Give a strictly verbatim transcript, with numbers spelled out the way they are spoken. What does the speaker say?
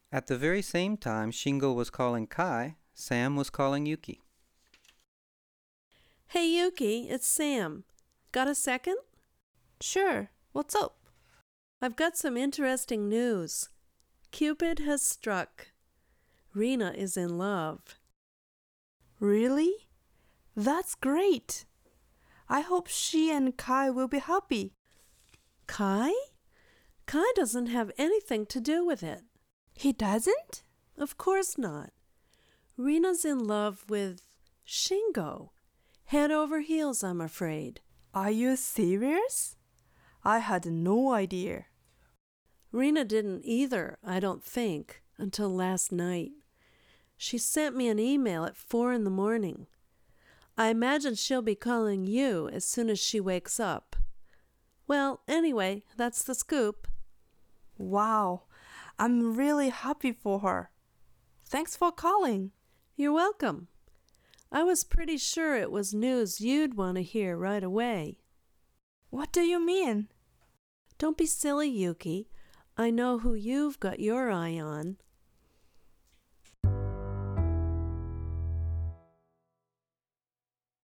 At the very same time Shingo was calling Kai, Sam was calling Yuki. Hey Yuki, it's Sam. Got a second? Sure, what's up? I've got some interesting news. Cupid has struck. Rena is in love. Really? That's great. I hope she and Kai will be happy. Kai? Kai doesn't have anything to do with it. He doesn't? Of course not. Rena's in love with Shingo. Head over heels, I'm afraid. Are you serious? I had no idea. Rena didn't either, I don't think, until last night. She sent me an email at four in the morning. I imagine she'll be calling you as soon as she wakes up. Well, anyway, that's the scoop. Wow, I'm really happy for her. Thanks for calling. You're welcome. I was pretty sure it was news you'd want to hear right away. What do you mean? Don't be silly, Yuki. I know who you've got your eye on.